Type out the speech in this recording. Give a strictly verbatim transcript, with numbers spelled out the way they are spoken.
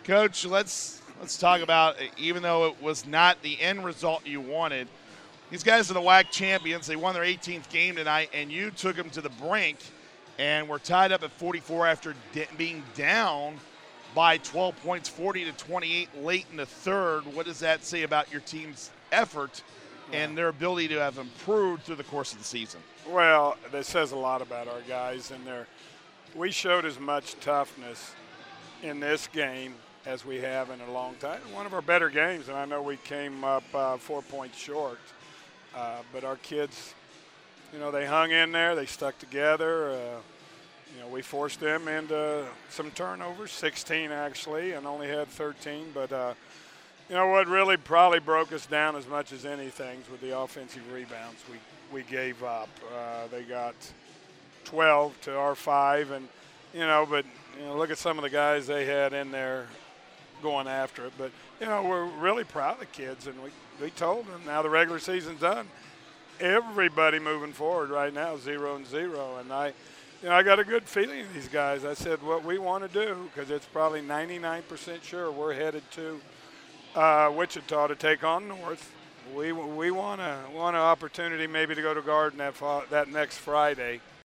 Coach, let's let's talk about, even though it was not the end result you wanted, these guys are the W A C champions. They won their eighteenth game tonight, and you took them to the brink and were tied up at forty-four after de- being down by twelve points, forty to twenty-eight late in the third. What does that say about your team's effort and their ability to have improved through the course of the season? Well, that says a lot about our guys, and their we showed as much toughness in this game as we have in a long time. One of our better games, and I know we came up uh, four points short, uh, but our kids, you know, they hung in there, they stuck together. Uh, you know, we forced them into some turnovers, sixteen actually, and only had thirteen, but uh, you know what really probably broke us down as much as anything was the offensive rebounds we, we gave up. Uh, they got twelve to our five, and, you know, but, you know, look at some of the guys they had in there going after it. But, you know, we're really proud of the kids, and we, we told them now the regular season's done. Everybody moving forward right now, zero and zero, and I – you know, I got a good feeling of these guys. I said what we want to do, because it's probably ninety-nine percent sure we're headed to uh, Wichita to take on North. We we want a want an opportunity maybe to go to Garden that fall, that next Friday.